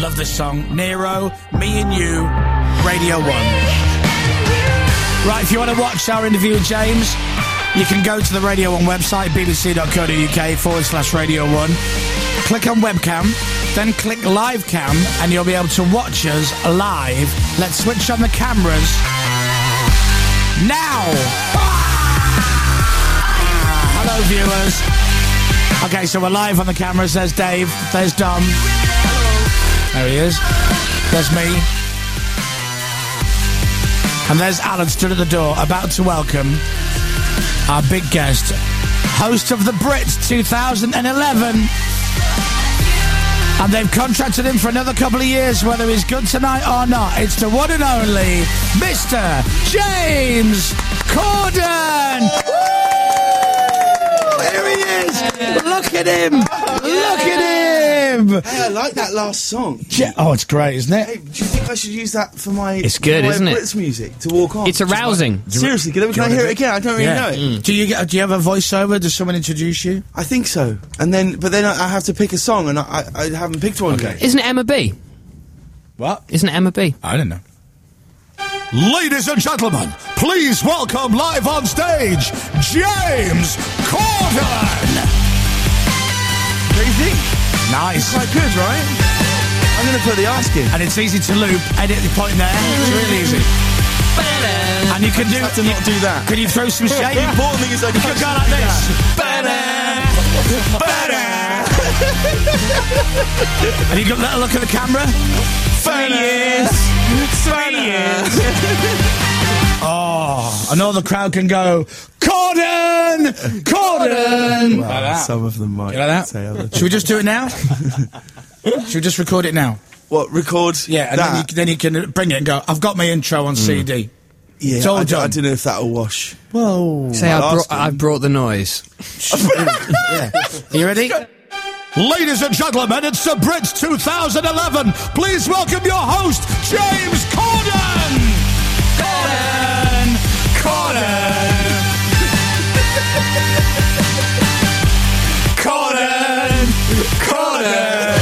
love this song. Nero, Me and You, Radio 1. Right, if you want to watch our interview with James, you can go to the Radio 1 website, bbc.co.uk/Radio 1. Click on webcam, then click live cam, and you'll be able to watch us live. Let's switch on the cameras now. Hello, viewers. Okay, so we're live on the cameras. There's Dave. There's Dom. There he is. There's me. And there's Alan stood at the door, about to welcome our big guest, host of the Brits 2011. And they've contracted him for another couple of years, whether he's good tonight or not. It's the one and only Mr. James Corden. Here he is. Look at him. Look at him. Hey, I like that last song. Oh, it's great, isn't it? Hey, do you think I should use that for my... It's good, isn't it? Brits music to walk on? It's arousing. Seriously, can I hear it again? I don't really know it. Do you have a voiceover? Does someone introduce you? I think so. But then I have to pick a song, and I haven't picked one yet. Isn't it Emma B? What? Isn't it Emma B? I don't know. Ladies and gentlemen, please welcome live on stage, James Corden. What do you think? Nice. It's quite good, right? I'm going to put the ask in. And it's easy to loop. Edit the point there. It's really easy. And you can do... I have to not do that. Can you throw some shade? The important thing is I You can go like this. And you got that look at the camera. 3 years. 3 years. Oh, and all the crowd can go, Corden! Corden! Well, like that. Some of them might You like that? say other things. Should we just do it now? Should we just record it now? What, record Yeah, and that? then you can bring it and go, I've got my intro on CD. Yeah, It's all I done. don't know if that'll wash. Whoa. Say I'll ask him. I've brought the noise. Yeah. Are you ready? Ladies and gentlemen, it's the Brits 2011. Please welcome your host, James Corden. Corden. Corden. Corden. Corden.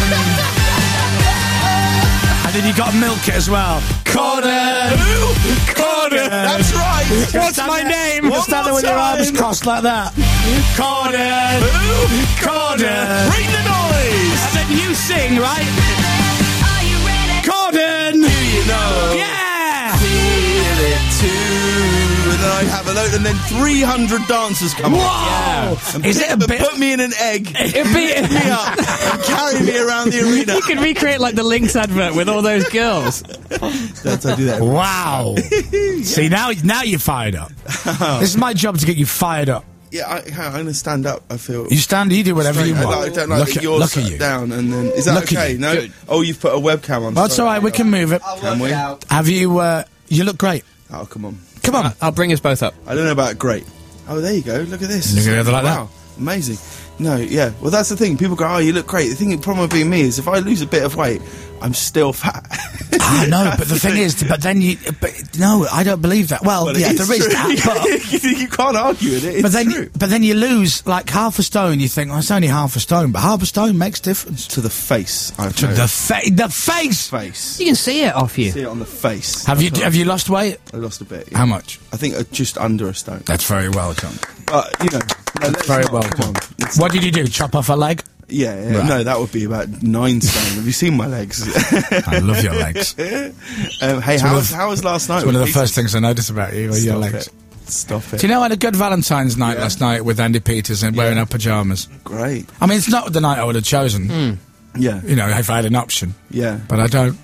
And then you got to milk it as well. Corden. Corden. That's right. What's my name? One Stand there more with your time. arms crossed like that. Corden. Corden. Bring the noise. And then you sing, right? Are you ready? Corden. Do you know? Yeah. Feel it too. And then I have a load, and then 300 dancers come on. Whoa. And Is it a bit? Put me in an egg. It'd be... me up and carry me around the arena. You could recreate like the Lynx advert with all those girls. That's I do that. Wow. See, now you're fired up. This is my job to get you fired up. Yeah, I'm going to stand up. I feel. You stand, you do whatever you I want. don't like that you're look at sat you. down, and then is that Look at okay? you. No. Good. Oh, you've put a webcam on. Well, it's all right. We can move it. Can we? Have you? You look great. Oh, come on. Come on. I'll bring us both up. I don't know about great. Oh, there you go. Look at this. Look at it like that. Wow, amazing. No, yeah. Well, that's the thing. People go, "Oh, you look great." The thing, problem with being me is if I lose a bit of weight, I'm still fat. I know, but the thing is, no, I don't believe that. Well, But yeah, it is there is true. that, but. You can't argue with it. It's true. But then you lose like half a stone. You think, well, it's only half a stone, but half a stone makes difference. To the face, I've To noticed. the face. face. You can see it off you. See it on the face. Have you lost weight? I lost a bit. Yeah. How much? I think just under a stone. That's very well done. But you know, no, let's Very not, well come done. on. It's- What did you do? Chop off a leg? Yeah, Right. no, that would be about 9 stone. Have you seen my legs? I love your legs. Hey, one how of- was last night? It's one of the with first Peter? things I notice about you, are your Stop legs. it. Stop it. Do you know I had a good Valentine's night last night with Andy Peters and wearing our pyjamas? Great. I mean, it's not the night I would have chosen, Yeah. you know, if I had an option. Yeah. But I don't.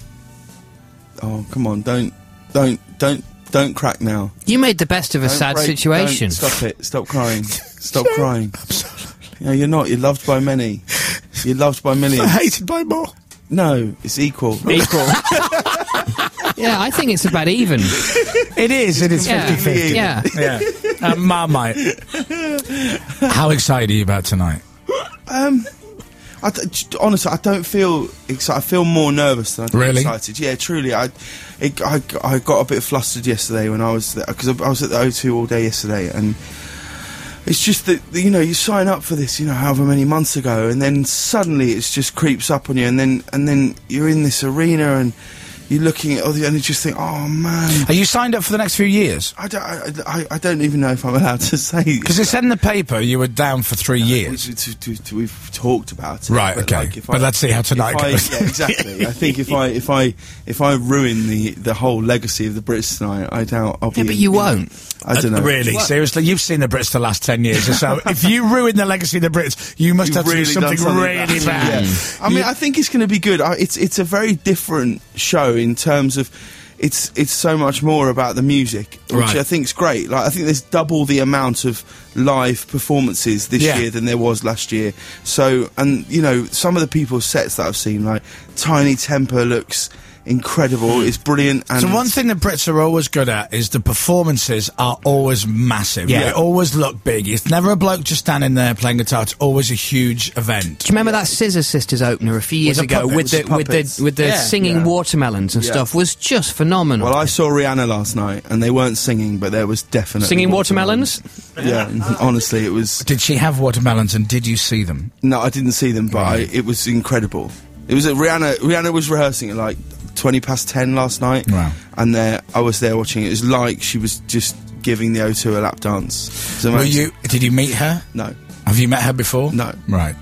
Oh, come on! Don't crack now. You made the best of a Don't sad break- situation. don't- Stop it! Stop crying! Stop crying! Yeah, you're not. You're loved by many. You're loved by millions. Hated by more. No, it's equal. Equal. Yeah, I think it's about even. It is. It is Yeah. 50-50. Yeah. Yeah. Marmite. How excited are you about tonight? Honestly, I don't feel excited. I feel more nervous than I do Really? excited. Yeah, truly. I got a bit flustered yesterday when I was there, because I was at the O2 all day yesterday, and it's just that, you know, you sign up for this, you know, however many months ago, and then suddenly it just creeps up on you, and then you're in this arena and you're looking at other, and you just think, oh man. Are you signed up for the next few years? I don't even know if I'm allowed to say. Because it said in the paper you were down for 3 years. We've talked about it. Right, but okay. like, But let's see how tonight goes. Yeah, exactly. I think if I ruin the whole legacy of the Brits tonight, I doubt I'll be. Yeah, but you won't. I don't know. Really? Seriously? You've seen the Brits the last 10 years or so. If you ruin the legacy of the Brits, you must You've have to do really done something really bad. Yeah. I mean, I think it's going to be good. It's a very different show in terms of it's so much more about the music, which Right. I think is great. Like, I think there's double the amount of live performances this Yeah. year than there was last year. So, and you know, some of the people's sets that I've seen, like Tiny Temper looks incredible. It's brilliant. And So one thing the Brits are always good at is the performances are always massive. Yeah. They always look big. It's never a bloke just standing there playing guitar. It's always a huge event. Do you remember that Scissor Sisters opener a few years With the ago puppets. with the Yeah. singing Yeah. watermelons and Yeah. stuff? Was just phenomenal. Well, I saw Rihanna last night, and they weren't singing, but there was definitely Singing watermelons? Yeah, honestly, it was. Did she have watermelons and did you see them? No, I didn't see them, but Right. it was incredible. It was at Rihanna. Rihanna was rehearsing at like 10:20 last night, Wow. and I was there watching it. It was like she was just giving the O2 a lap dance. It was amazing. Did you meet her? No, Have you met her before? No. Right.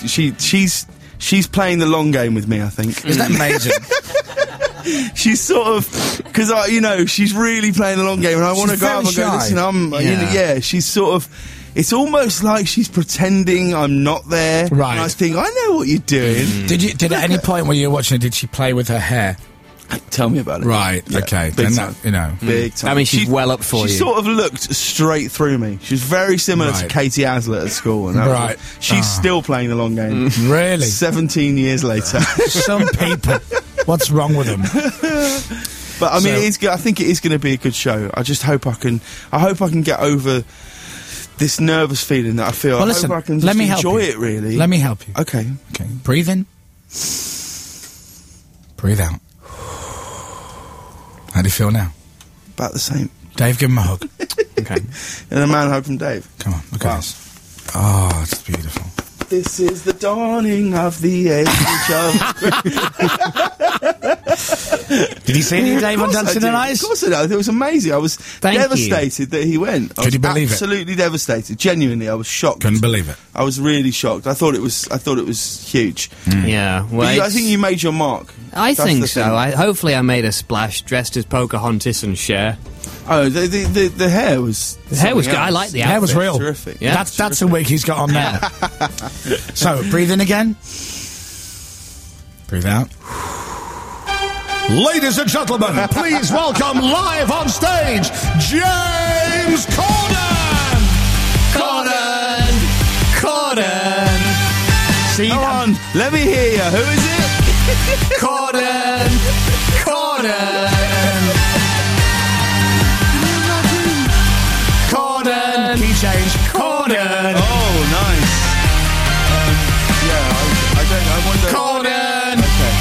she's playing the long game with me. I think Isn't that amazing? she's sort of because you know, she's really playing the long game, and I want to She's go up and very go, shy. listen, you know, Yeah. she's sort of. It's almost like she's pretending I'm not there. Right. And I think I know what you're doing. Did at any point when you were watching it, did she play with her hair? Tell me about it. Right, Yeah, okay. big Then time. that, you know. Big time. I mean, she's well up for she you. sort of looked straight through me. She was very similar to Right. Katie Aslett at school. And that was Right. it. She's still playing the long game. Really? 17 years later. Some people. What's wrong with them? But I mean, So- I think it is going to be a good show. I just hope I can get over this nervous feeling that I feel. Well, I listen, hope I can let just me help enjoy you. it, really. Let me help you. Okay. Okay. Breathe in. Breathe out. How do you feel now? About the same. Dave, give him a hug. Okay. And a man hug from Dave. Come on, look Wow. at this. Oh, it's beautiful. This is the dawning of the age of... Did you see any of Dave on Of course I Dancing did. on Ice? Of course I did. It was amazing. I was Thank devastated that he went. I Could you was believe it? absolutely devastated. Genuinely, I was shocked. Couldn't believe it. I was really shocked. I thought it was huge. Yeah. But Well, I think you made your mark. I That's think the so. thing. Hopefully I made a splash dressed as Pocahontas and Cher. Oh, the hair was. The hair was something good. I else. like the Hair was outfit. real. Terrific. Yeah. That's the wig he's got on now. So, breathe in again. Breathe out. Ladies and gentlemen, please welcome live on stage, James Corden! Corden! See, Come on, let me hear you. Who is it? Corden! Corden! Key change. Corden! Oh, nice. Yeah, I wonder. Corden!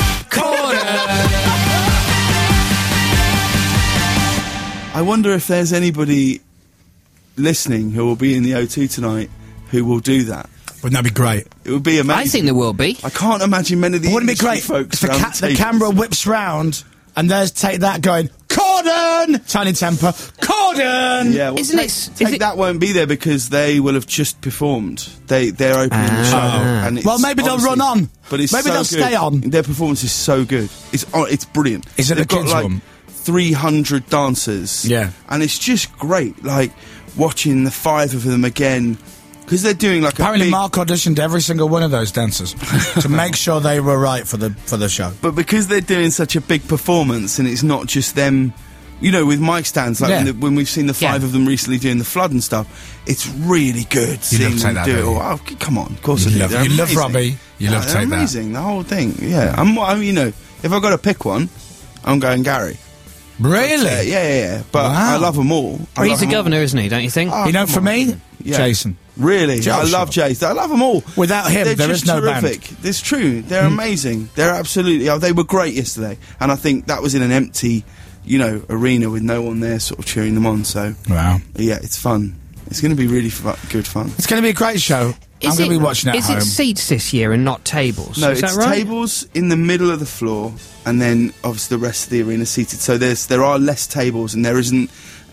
I wonder if there's anybody listening who will be in the O2 tonight who will do that. Wouldn't that be great? It would be amazing. I think there will be. I can't imagine many of the Wouldn't it be industry great folks if around the table. camera whips round and there's Take That going, Corden! Tiny Temper, Corden! Yeah, well, Isn't Take, it- Take is it- That won't be there because they will have just performed. They're opening the show. And it's Well, maybe they'll obviously- run on. But it's Maybe so they'll good. stay on. Their performance is so good. It's brilliant. Is it They've a got kids' like one? 300 dancers. Yeah. And it's just great, like watching the 5 of them again. Because they're doing like Apparently a big... Mark auditioned every single one of those dancers to make sure they were right for the show. But because they're doing such a big performance, and it's not just them, you know, with mic stands, like Yeah. when we've seen the 5 Yeah. of them recently doing the flood and stuff, it's really good seeing love them Take That, do it. don't you? Oh, come on, of course I You do. love- They're you love amazing. Robbie, you love they're Take That. amazing, the whole thing. Yeah, I mean, you know, if I've got to pick one, I'm going Gary. Really? Yeah. But Wow. I love them all. I Well, love he's a them all. governor, isn't he? Don't you think? Oh, You know, come for on. me, Yeah. Jason. Really, Joe I love Shaw. Jason. I love them all. Without him, They're there just is no band. terrific. It's true. They're amazing. They're absolutely. Oh, they were great yesterday, and I think that was in an empty, you know, arena with no one there, sort of cheering them on. So Wow. yeah, it's fun. It's going to be really good fun. It's going to be a great show. I'm going to be watching at home. Is it seats this year and not tables? No, is it's that right? tables in the middle of the floor, and then obviously the rest of the arena seated. So there are less tables, and there isn't.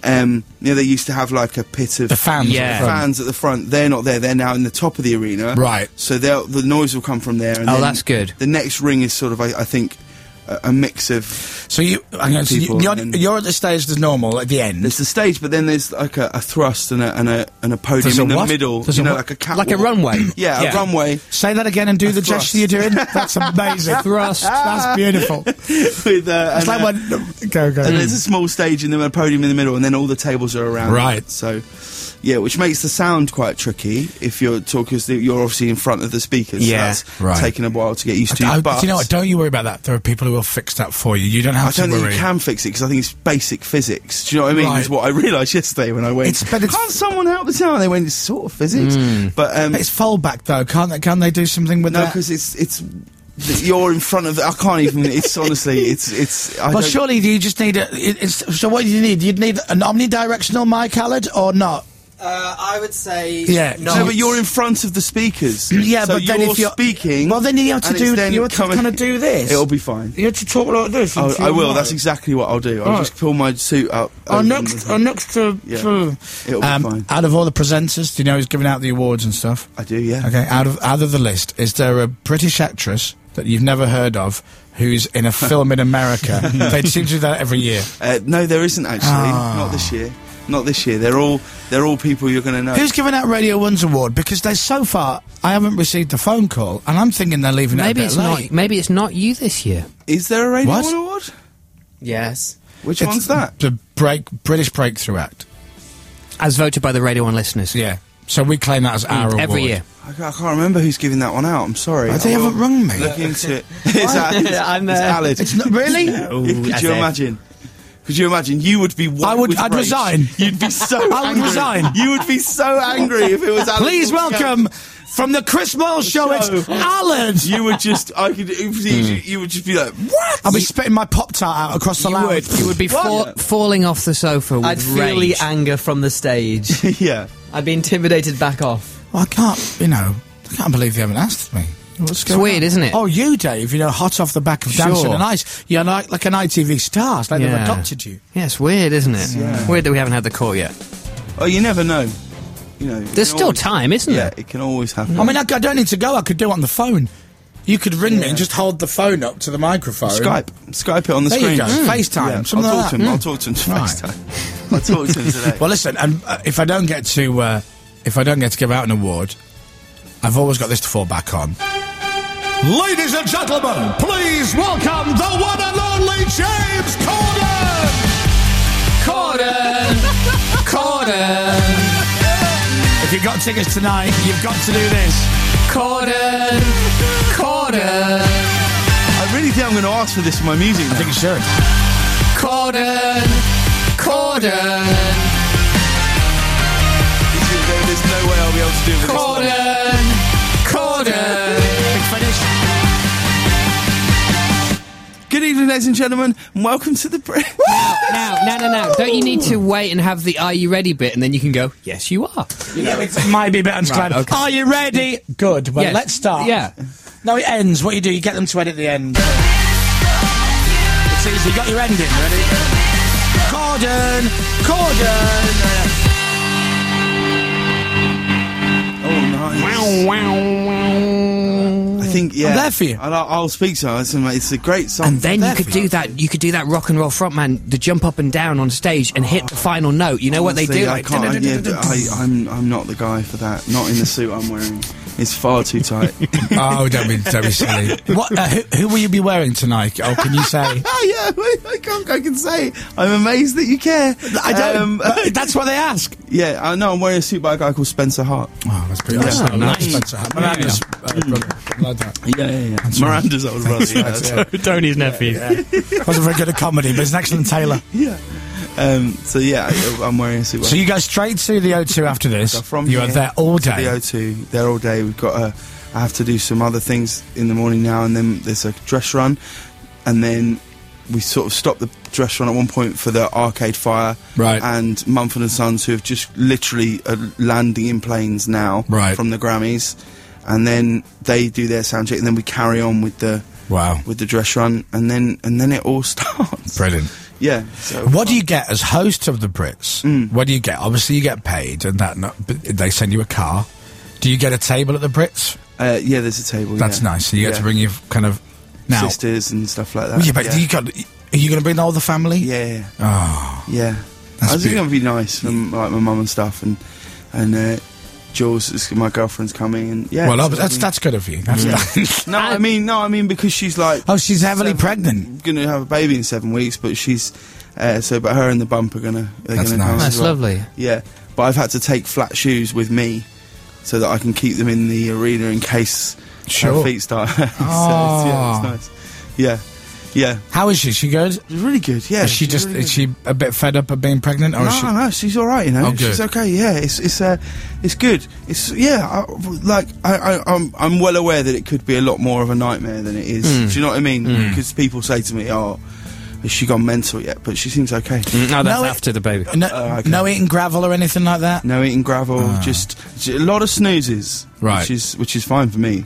They used to have like a pit of The fans. Yeah. at the front. fans at the front. They're not there. They're now in the top of the arena. Right. So the noise will come from there. And Oh, then that's good. The next ring is sort of, I think, a mix of. So People, and- you're at the stage as normal at the end. There's the stage, but then there's like a thrust and a podium There's a in the what? middle. There's You a know, what? like a catwalk. Like a runway. Yeah, Yeah. a runway Say that again and do the thrust. gesture you're doing. That's amazing. Thrust. That's beautiful. with. It's like when go. And there's a small stage and then a podium in the middle, and then all the tables are around. Right. it. So, yeah, which makes the sound quite tricky if you're talking. You're obviously in front of the speakers. Yeah. so that's Right. taking a while to get used to. But you know what? Don't you worry about that. There are people who will fix that for you. You don't have I to don't think worry. you can fix it because I think it's basic physics. Do you know what I mean? Right. Is what I realised yesterday when I went. But it's- Can't someone help us out? And they went, it's sort of physics, but It's fallback though. Can't they do something with no, that? because it's you're in front of. I can't even. It's honestly, it's. I Well, don't- surely you just need so what do you need? You'd need an omnidirectional mic, Alad, or not? I would say Yeah. No, but you're in front of the speakers. Yeah, so but then if you're speaking, well, then you have to and it's do. then You have to coming- kind of do this. It'll be fine. You have to talk like this. I will. That's exactly what I'll do. I'll Right. just pull my suit up. over next to. Yeah. It'll be fine. Out of all the presenters, do you know who's giving out the awards and stuff? I do. Yeah. Okay, out of the list, is there a British actress that you've never heard of who's in a film in America? They seem to do that every year. No, there isn't actually. Not this year. Not this year. They're all people you're going to know. Who's giving out Radio 1's award? Because they so far, I haven't received a phone call, and I'm thinking they're leaving Maybe it a it's bit not. late. Maybe it's not you this year. Is there a Radio What? 1 award? yes. Which It's one's that? The British Breakthrough Act. As voted by the Radio 1 listeners. Yeah. So we claim that as our award. Every year. I can't remember who's giving that one out. I'm sorry. Oh, they I will haven't rung me. Look into it. It's Alid. It's not really. Could you imagine? Could you imagine? You would be. I'd resign. You'd be so. I would angry. resign. You would be so angry if it was Alid. Please welcome from the Chris Moyle Show. It's Alan. You would just. I could. You would just be like, what? I'll be spitting my Pop-Tart out across the lounge. You would be falling off the sofa with I'd feel rage. the anger from the stage. Yeah. I'd be intimidated back off. Well, I can't believe you haven't asked me. What's It's weird, isn't it? Oh, you, Dave, hot off the back of Dancing Sure. on Ice. You're like an ITV star. It's like they've Yeah. adopted you. Yeah, it's weird, isn't it? Yeah. Weird that we haven't had the call yet. Oh, you never know. You know. There's still time, isn't Yeah, there? it can always happen. I mean, I don't need to go. I could do it on the phone. You could ring me and just hold the phone up to the microphone. Skype it on the There screen. you go. FaceTime. Yeah, Something I'll like talk to that. him. I'll talk to him to Right. FaceTime. I'll talk to him today. Well, listen, and if I don't get to give out an award, I've always got this to fall back on. Ladies and gentlemen, please welcome the one and only James Corden! Corden! If you've got tickets tonight, you've got to do this. Corden! I really think I'm going to ask for this in my music now. I think you should. Corden! There's no way I'll be able to do it with this. Corden! Big finish. Good evening, ladies and gentlemen, and welcome to the Now. Don't you need to wait and have the "Are you ready" bit, and then you can go, "Yes, you are." It might be a bit unscribed. Right, okay. Are you ready? Good. Well, Yes. let's start. Yeah. No, it ends. What you do, you get them to edit the end. It's easy. You got your ending. Ready? Corden! Oh, nice. I think, yeah. I'm there for you. I'll speak to her. It's a great song. And then you there could for do you. that. You could do that rock and roll frontman, the jump up and down on stage and hit the final note. You know what they Honestly, do? I Like, can't. I'm not the guy for that. Not in the suit I'm wearing. It's far too tight. Oh, don't be silly. What? Who will you be wearing tonight? Oh, can you say? Oh yeah, I can say. I'm amazed that you care. I don't. But that's what they ask. Yeah, I know. I'm wearing a suit by a guy called Spencer Hart. Oh, that's pretty Yeah. awesome. Nice. Spencer Hart. Miranda's brother. Like that. Yeah. Miranda's old brother. Yeah. Tony's nephew. Wasn't very good at comedy, but he's an excellent tailor. Yeah. So yeah, I'm wearing a suit. So you go straight to the O2 after this. So from you are here there all to day. the O2, there all day. We've got I have to do some other things in the morning now, and then there's a dress run, and then we sort of stopped the dress run at one point for the Arcade Fire, Right. and Mumford and Sons, who have just literally are landing in planes now, Right. from the Grammys, and then they do their sound check, and then we carry on with the Wow. with the dress run, and then it all starts. Brilliant. Yeah. So What do you get as host of the Brits? What do you get? Obviously, you get paid, and but they send you a car. Do you get a table at the Brits? Yeah, there's a table. That's yeah. nice. So you get to Yeah. bring your kind of now. sisters and stuff like that. Well, yeah, but are you going to bring all the family? Yeah. Oh, Yeah, That's I think beautiful. it'd be nice from like my mum and stuff, and Jules, my girlfriend's coming, and yeah. well, so, that's good of you. That's no, I mean because she's like. Oh, she's heavily pregnant. Going to have a baby in 7 weeks, but she's but her and the bump are gonna. That's gonna nice. come as That's well. lovely. Yeah, but I've had to take flat shoes with me, so that I can keep them in the arena in case Sure. her feet start. So, Oh. yeah, it's nice. Yeah, yeah. How is she? She good? It's really good. Yeah. Is she she's just really is good. she a bit fed up of being pregnant, or is she? No, she's all right. You know, Oh, good. she's okay. Yeah, it's good. It's I'm well aware that it could be a lot more of a nightmare than it is. Do you know what I mean? Because people say to me, "Oh, has she gone mental yet?" But she seems okay. No, that's No, after the baby. No, okay. no eating gravel or anything like that. No eating gravel, just a lot of snoozes, Right. Which is fine for me.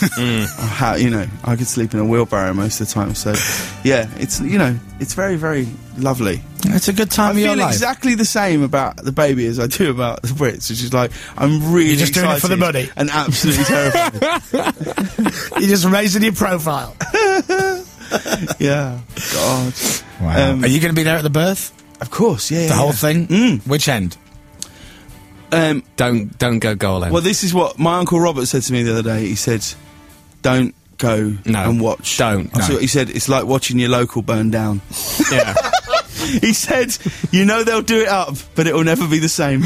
I could sleep in a wheelbarrow most of the time. So, yeah, it's very, very lovely. It's a good time I of your feel life. exactly the same about the baby as I do about the Brits, which is like I'm really You're just doing it for the excited money. and absolutely terrified. You're just raising your profile. Yeah, God. Wow. Are you going to be there at the birth? Of course, yeah. The whole thing? Mm. Which end? Don't go goal end. Well, this is what my Uncle Robert said to me the other day. He said, "Don't go No, and watch." don't. That's No. what he said, it's like watching your local burn down. yeah. He said, they'll do it up, but it'll never be the same.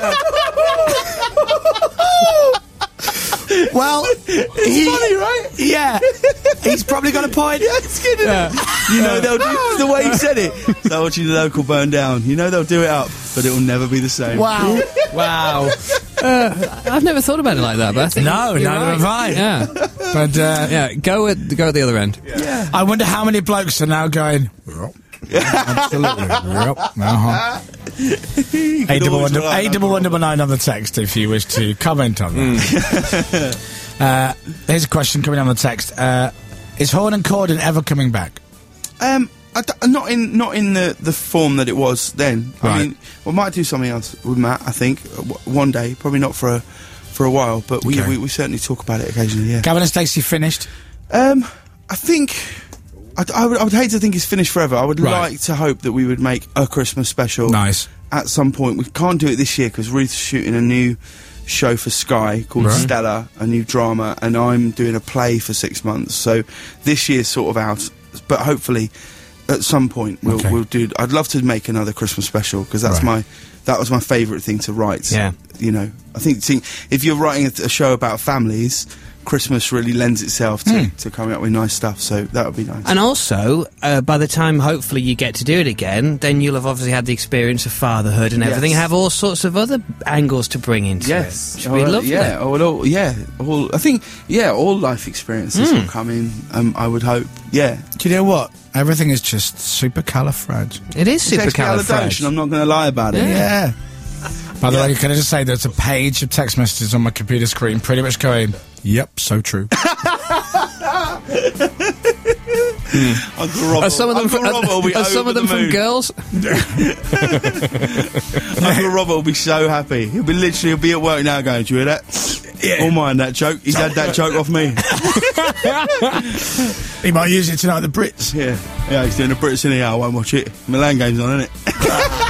Well, Funny, right? yeah. He's probably got a point. Yeah, it's good, isn't it? They'll do the way he said it. So watching the local burn down. They'll do it up, but it will never be the same. Wow. Wow. I've never thought about it like that, but I think No, you're neither have I. Yeah. But Yeah, go at the other end. I wonder how many blokes are now going. Yep. Absolutely. Yep. Uh-huh. always rely on 81199 on the text if you wish to comment on that. Here's a question coming on the text. Is Horn and Corden ever coming back? Not in the form that it was then. Right. I mean, we might do something else with Matt. I think one day, probably not for a while, but Okay. we certainly talk about it occasionally. Yeah. Gavin and Stacey finished. I think I would hate to think it's finished forever. I would Right. like to hope that we would make a Christmas special. Nice. At some point. We can't do it this year because Ruth's shooting a new show for Sky called Right. Stella, a new drama, and I'm doing a play for 6 months. So this year's sort of out, but hopefully at some point we'll do. I'd love to make another Christmas special because that's Right. that was my favourite thing to write. Yeah. I think if you're writing a show about families, Christmas really lends itself to coming up with nice stuff. So that would be nice. And also, by the time hopefully you get to do it again, then you'll have obviously had the experience of fatherhood and everything, Yes. have all sorts of other angles to bring into it. Which would be lovely. All life experiences will come in. I would hope. Yeah, Do you know what? Everything is just supercalifrag. It is Expialidocious, supercalifragilistic. I'm not going to lie about it. Yeah. By the way, can I just say there's a page of text messages on my computer screen pretty much going, yep, so true. Uncle Robert, Are some of them, Uncle Robert will be are some over of them the from moon. girls? Uncle Robert will be so happy. He'll be at work now going, "Do you hear that? Yeah. All mine, that joke. He's had that joke off me." He might use it tonight at the Brits. Yeah, he's doing a Brits in here. I won't watch it. Milan game's on, isn't it?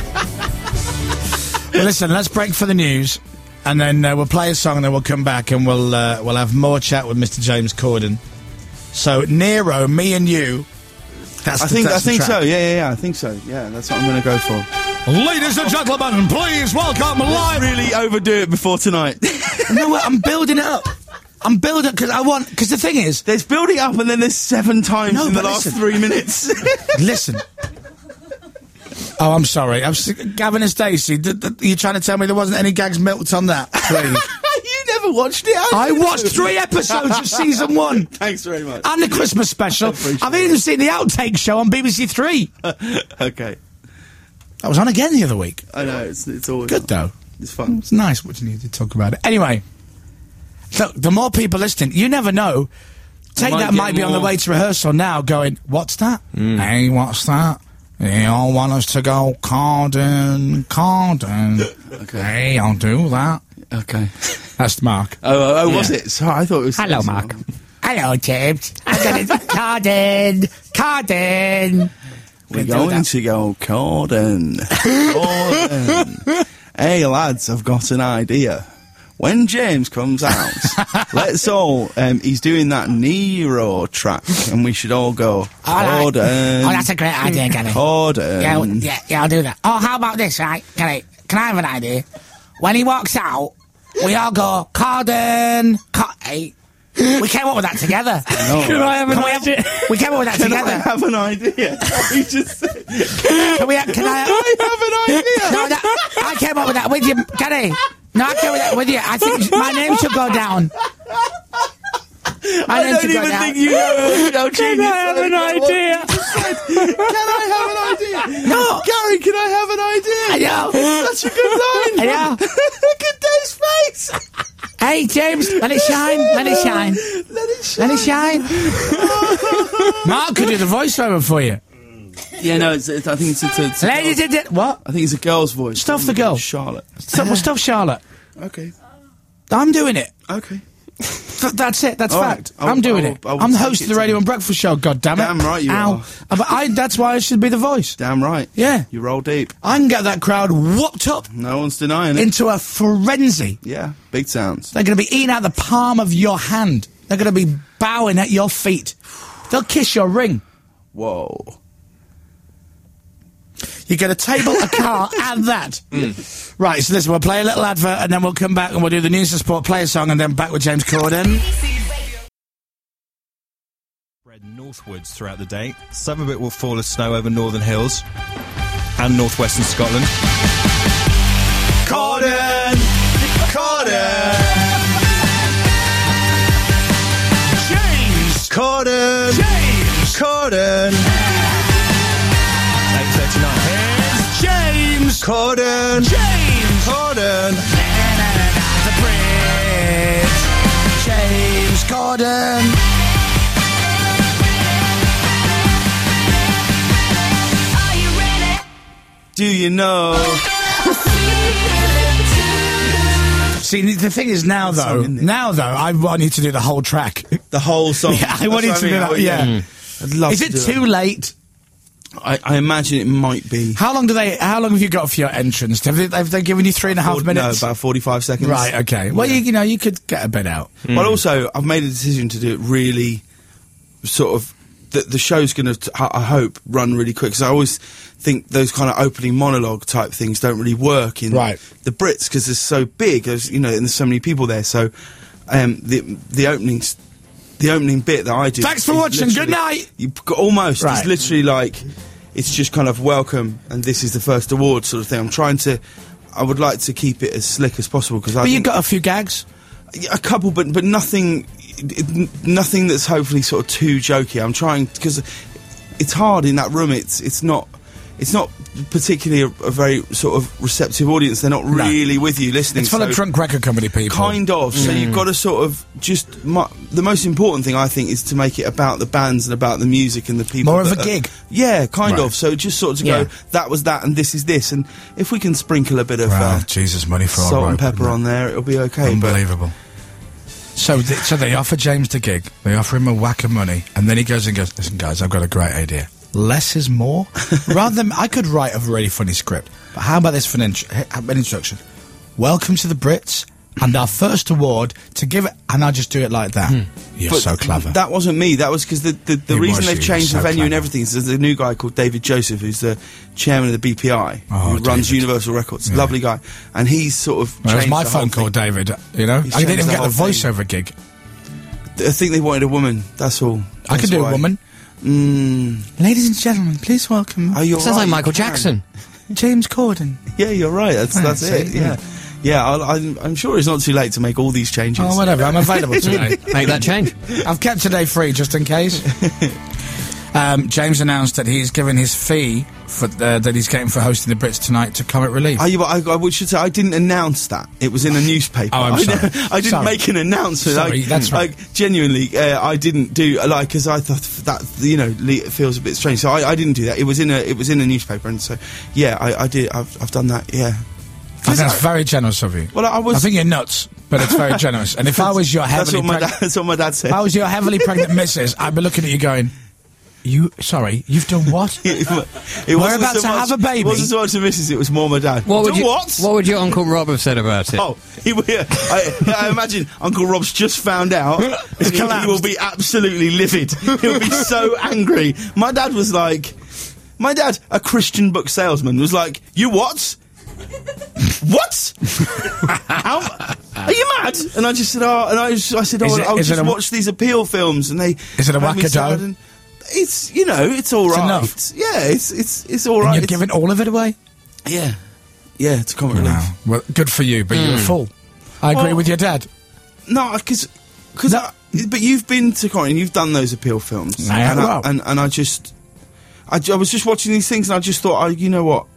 Well, listen, let's break for the news, and then we'll play a song, and then we'll come back, and we'll have more chat with Mr. James Corden. So, Nero, me and you. That's I think so. Yeah. I think so. Yeah, that's what I'm going to go for. Ladies and gentlemen, please welcome live. Really overdo it before tonight. No, I'm building it up. I'm building because the thing is, There's building up, and then there's 7 times No, in the but last listen. 3 minutes. listen. Oh, I'm sorry. Gavin and Stacey, you're trying to tell me there wasn't any gags milked on that? Please. You never never watched it. I watched 3 episodes of season 1. Thanks very much. And the Christmas special. I've even seen the outtake show on BBC 3. Okay. That was on again the other week. I know, it's always Good, though. It's fun. It's nice watching you talk about it. Anyway, look, the more people listening, you never know. Take might that get might be on the more. way to rehearsal now going, what's that? Hey, what's that? They all want us to go Carden. Okay. Hey, I'll do that. Okay. That's Mark. Oh, was it? Sorry, I thought it was... Hello, Mark. Hello, James. I'm going to... Carden. We're going to go Corden. Corden. Hey, lads, I've got an idea. When James comes out, let's all... he's doing that Nero track, and we should all go Corden. Oh, that's a great idea, Gary. Corden. Yeah, I'll do that. Oh, how about this, right? Gary, can I have an idea? When he walks out, we all go, Carden. Hey. We came up with that together. No. Can I have an idea? We came up with that Can I together. have an idea? You just said... Can I have an idea? No, I came up with that with you, Gary. No, I came up with that with you. I think my name should go down. I don't even think you know how genius I have an idea? Can I have an idea? No. Gary, can I have an idea? I know. Such a good line. I know. Look at Dave's face. Hey, James, let it shine. Let it shine. Let it shine. Let it shine. Mark could do the voiceover for you. Yeah, no, I think it's a Ladies and gentlemen, what? I think it's a girl's voice. Stuff the girl. Charlotte. Stuff Charlotte. Okay. I'm doing it. Okay. That's it. That's All fact. right. I'm doing it. I'll I'm the take host it of the to Radio you. and Breakfast Show. God damn it! Damn right you Ow. are. But that's why I should be the voice. Damn right. Yeah. You roll deep. I can get that crowd whooped up No one's denying it. into a frenzy. Yeah. Big sounds. They're going to be eating out the palm of your hand. They're going to be bowing at your feet. They'll kiss your ring. Whoa. You get a table, a car, and that. Right, so listen, we'll play a little advert, and then we'll come back and we'll do the News and Sport player song, and then back with James Corden. Spread northwards throughout the day. Some of it will fall as snow over northern hills and northwestern Scotland. Corden! Corden! James! Corden! James! Corden! 8:39. James! Corden! James! Corden! The bridge! James Corden! Are you ready? Do you know? See, the thing is now, though, I want you to do the whole track. The whole song. Yeah, I want you to do that, yeah. I'd love Is to it do too late? I imagine it might be. How long have you got for your entrance? Have they given you 3.5 minutes? No, about 45 seconds. Right, okay. Well, you know, you could get a bit out. But also, I've made a decision to do it really sort of... The show's going to, I hope, run really quick. Because I always think those kind of opening monologue type things don't really work in Right. the Brits because they're so big, and there's so many people there. So the opening bit that I do... Thanks for is watching. literally- Good night. Almost. Right. It's literally like... It's just kind of welcome, and this is the first award sort of thing. I would like to keep it as slick as possible because I But think you've got a few gags. a couple, but nothing that's hopefully sort of too jokey. I'm trying because it's hard in that room. It's not particularly a very sort of receptive audience. They're not really with you listening. It's full of drunk record company people. Kind of. So you've got to sort of the most important thing I think is to make it about the bands and about the music and the people. More of that a gig. Yeah, kind Right. of. So just sort of to Yeah. go, that was that and this is this. And if we can sprinkle a bit of Wow, Jesus, money for salt all and pepper on there, it'll be okay. But Unbelievable. So they offer James the gig. They offer him a whack of money, and then he goes and goes, listen, guys, I've got a great idea. Less is more. Rather than... I could write a really funny script, but how about this for an introduction? Welcome to the Brits, and our first award to give it... And I'll just do it like that. You're But so clever. That wasn't me. That was because the reason was they've you. changed You're the so venue and clever. everything is there's a new guy called David Joseph, who's the chairman of the BPI, Oh, who runs David. Universal Records. Yeah. Lovely guy, and he's sort of. Well, that was changed my the whole phone call, thing. David. You know? He's I didn't changed even the get the whole thing. voiceover gig. I think they wanted a woman. That's all. I could That's do why. a woman. Ladies and gentlemen, please welcome Oh, you're Sounds right, like Michael you can. Jackson. James Corden. Yeah, you're right. That's see, it. Yeah. yeah, I'm sure it's not too late to make all these changes. Oh, whatever. I'm available today. Make that change. I've kept today free just in case. James announced that he's given his fee for that he's getting for hosting the Brits tonight to Comic Relief. I should say I didn't announce that. It was in a newspaper. Oh, I'm sorry. I didn't Sorry. make an announcement. Sorry, that's right. Genuinely, I didn't do because I thought that it feels a bit strange. So I didn't do that. It was in a newspaper, and so yeah, I did. I've done that. Yeah. I think that's very generous of you. Well, I think you're nuts, but it's very generous. And if I was your heavily that's what my dad said. if I was your heavily pregnant missus, I'd be looking at you going, you've done what? We're about to have a baby. It wasn't so much the missus, it was more my dad. What What would your Uncle Rob have said about it? Oh, I imagine Uncle Rob's just found out. and he will be absolutely livid. He'll be so angry. My dad, a Christian book salesman, was like, "You what? What? Are you mad?" And I just said, I said, I'll just watch these appeal films, and they. Is it a wackadoo? It's it's all right. enough. Yeah, it's all right. And you're giving all of it away? Yeah, it's a Comic Relief. Wow. Well, good for you, but you're a fool. I agree with your dad. No, but you've been to Comic and you've done those appeal films, and I was just watching these things, and I just thought, you know what?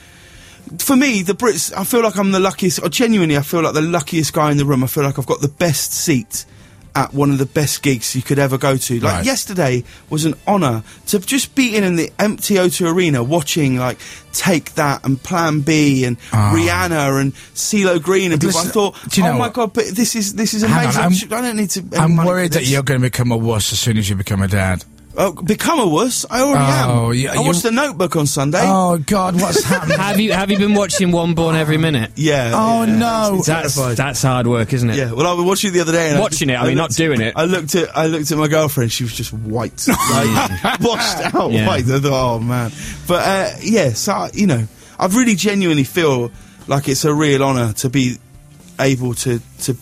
For me, the Brits, I feel like I'm the luckiest. Or genuinely, I feel like the luckiest guy in the room. I feel like I've got the best seat at one of the best gigs you could ever go to. Like, yesterday was an honour to just be in the empty O2 Arena watching, like, Take That and Plan B and Rihanna and CeeLo Green and people. I thought, my God, but this is amazing. I don't need to... I'm worried that you're going to become a wuss as soon as you become a dad. Oh, become a wuss? I already am. I watched The Notebook on Sunday. Oh, God, what's happening? Have you been watching One Born Every Minute? Yeah. Oh, no. That's hard work, isn't it? Yeah, well, I was watching it the other day. And not doing it. I looked at my girlfriend, she was just white. Like, washed out white. I thought, oh, man. But, so, I really genuinely feel like it's a real honour to be able to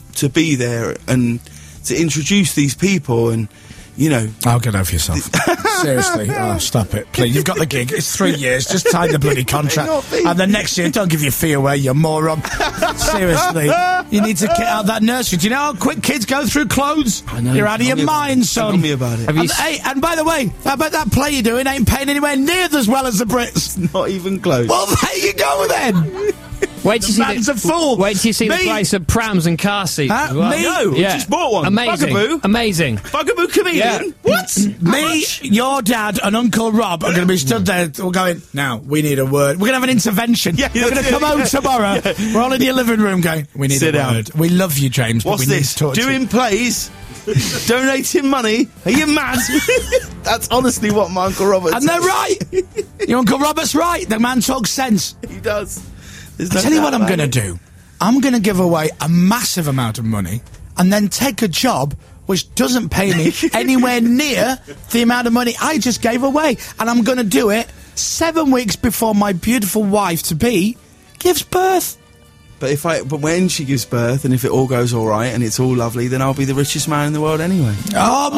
be there and to introduce these people and, I'll get over yourself. Seriously. Oh, stop it, please. You've got the gig. It's 3 years. Just sign the bloody contract. And then next year, don't give your fee away, you moron. Seriously. You need to get out of that nursery. Do you know how quick kids go through clothes? I know. You're out of your mind, son. Tell me about it. And by the way, I bet that play you're doing ain't paying anywhere near as well as the Brits. Not even close. Well, there you go then. Wait till man's a fool. Wait till you see the price of prams and car seats. Huh? As well. Me? No, Yeah. just bought one. Amazing. Bugaboo. Amazing. Bugaboo comedian? Yeah. What? Me, your dad, and Uncle Rob are going to be stood there going, now, we need a word. We're going to have an intervention. Yeah, You're going to come home tomorrow. Yeah. We're all in your living room going, we need Sit a down. word. We love you, James, What's but we this? need to talk to you. Doing plays? Donating money? Are you mad? That's honestly what my Uncle Robert And they're right. Your Uncle Robert's right. The man talks sense. He does. I'll tell you what I'm going to do. I'm going to give away a massive amount of money and then take a job which doesn't pay me anywhere near the amount of money I just gave away. And I'm going to do it 7 weeks before my beautiful wife-to-be gives birth. But when she gives birth and if it all goes all right and it's all lovely, then I'll be the richest man in the world anyway. Oh,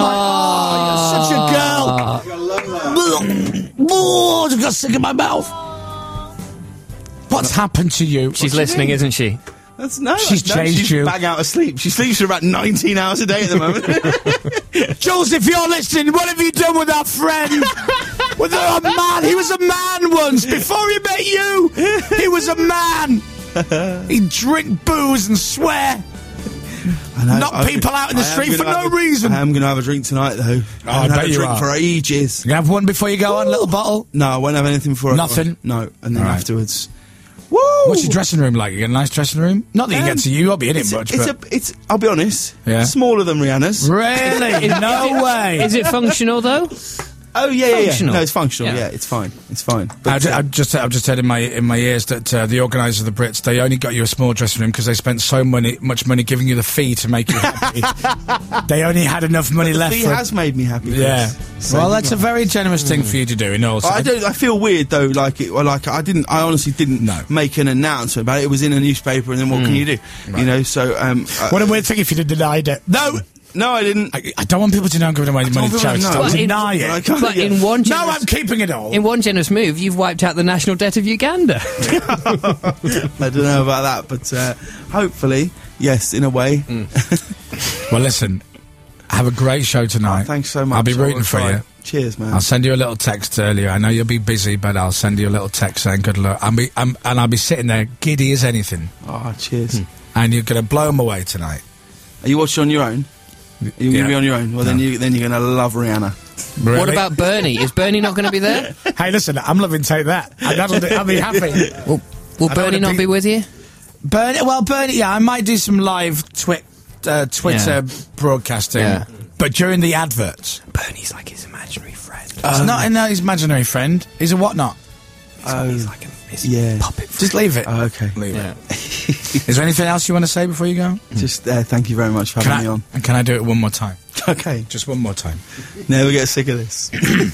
my... you're such a girl. Oh, I've got sick in my mouth. What's happened to you? She's listening, isn't she? She's changed you. Bang out of sleep. She sleeps for about 19 hours a day at the moment. Jules, if you're listening, what have you done with our friend? With a man. He was a man once. Before he met you, he was a man. He'd drink booze and swear. Knock people out in the street for no reason. I am going to have a drink tonight, though. I haven't had a drink for ages. You have one before you go on, a little bottle? No, I won't have anything before. Nothing? No, and then afterwards. Woo! What's your dressing room like? You got a nice dressing room? Not that you get to you, I'll be in it much. It's I'll be honest, yeah. Smaller than Rihanna's. Really? No way. Is it functional though? Oh yeah. Functional. No, it's functional. Yeah, it's fine. It's fine. But, I've just heard in my ears that the organisers of the Brits, they only got you a small dressing room because they spent so much money giving you the fee to make you happy. They only had enough money left. The fee has made me happy. Yeah. So, well, that's a very generous thing for you to do. In all, I feel weird though. I honestly didn't make an announcement about it. It was in a newspaper, and then what can you do? Right. So. What a weird thing if you'd have denied it. No. No, I didn't. I don't want people to know I'm giving away money to charity. know. Don't But in- deny I it. can't- But yeah. in one No, generous, I'm keeping it all. in one generous move, you've wiped out the national debt of Uganda. I don't know about that, but hopefully, yes, in a way. Well, listen, have a great show tonight. Thanks so much. I'll be I will rooting for try. you. Cheers, man. I'll send you a little text earlier. I know you'll be busy, but I'll send you a little text saying good luck. And I'll be sitting there giddy as anything. Oh, cheers. And you're going to blow them away tonight. Are you watching on your own? Are you going to be on your own? Well, then you're going to love Rihanna. Really? What about Bernie? Is Bernie not going to be there? Hey, listen, I'm loving Take That. And I'll be happy. Will I don't Bernie wanna not be with you? Bernie, yeah, I might do some live Twitter broadcasting. Yeah. But during the adverts. Bernie's like his imaginary friend. It's not his imaginary friend. He's a whatnot. He's like his Yeah. puppet friend. Just leave it. Oh, okay. Leave Yeah. it. Is there anything else you want to say before you go? Just thank you very much for having me on. And can I do it one more time? Okay. Just one more time. Never get sick of this.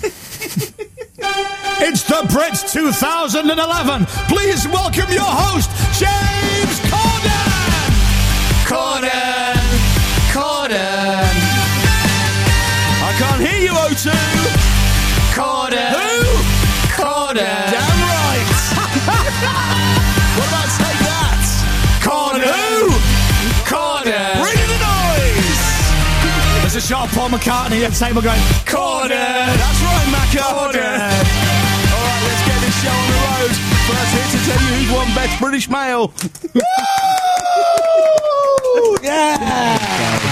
It's the Brits 2011. Please welcome your host, James Corden. Corden. I can't hear you, O2. Corden. Who? Corden. Damn right. What about Take That? Corden. Who? Corden. Bring the noise. There's a shot of Paul McCartney at the table going, Corden. That's right, Macca. Corden. All right, let's get this show on the road. First here to tell you who's won Best British Male. Yeah.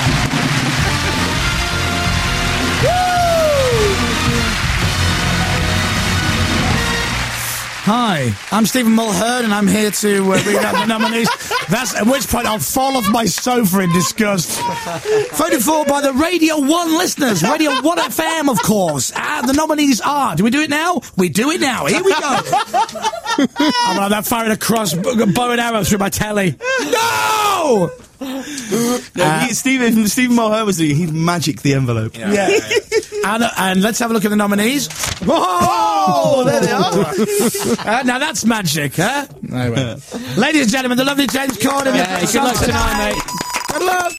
Hi, I'm Stephen Mulhern and I'm here to read out the nominees. That's at which point I'll fall off my sofa in disgust. Voted for by the Radio 1 listeners, Radio 1 FM, of course. The nominees are... Do we do it now? We do it now. Here we go. I'm gonna have that firing across bow and arrow through my telly. No! Stephen Mulhern was doing. He'd magic the envelope. Yeah. And let's have a look at the nominees. Oh, there they are. Now that's magic, huh? Anyway. Ladies and gentlemen, the lovely James Corden. Yeah, good luck tonight, mate. Good luck.